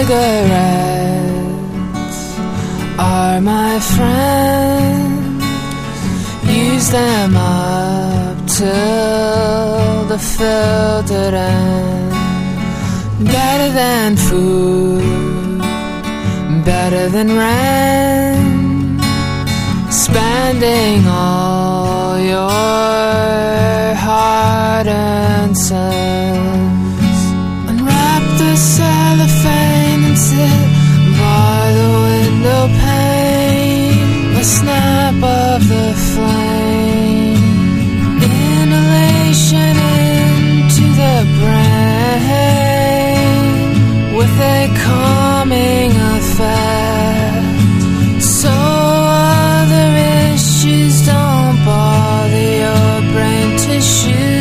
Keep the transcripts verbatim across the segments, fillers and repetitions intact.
cigarettes are my friends. Use them up till the filtered end. Better than food, better than rent. Spending all your hard-earned cents. Unwrap the cellophane and sit by the window pane. A snap of the flame, inhalation into the brain, with a calming effect, so other issues don't bother your brain tissue.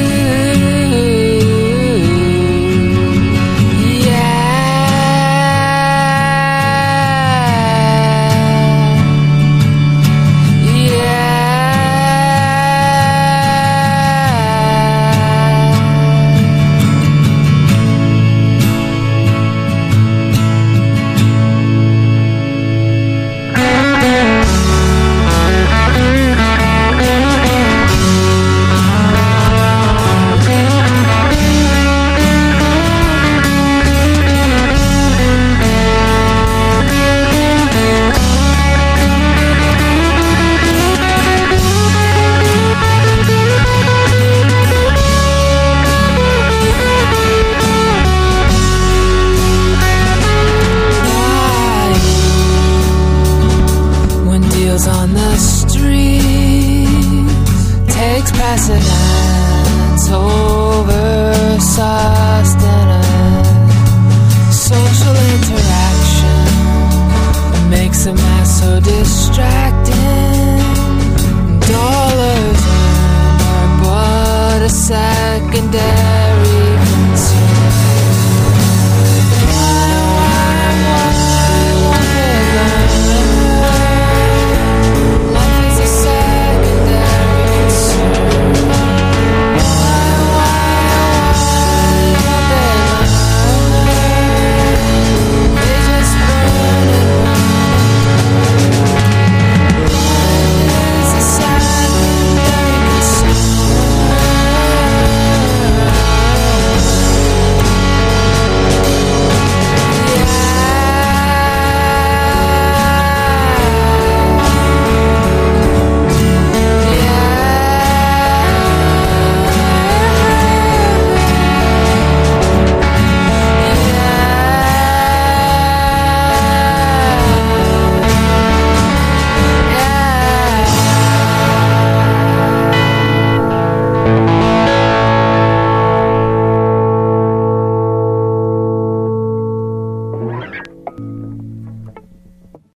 On the street takes precedence over sustenance. Social interaction makes a mess so distracting.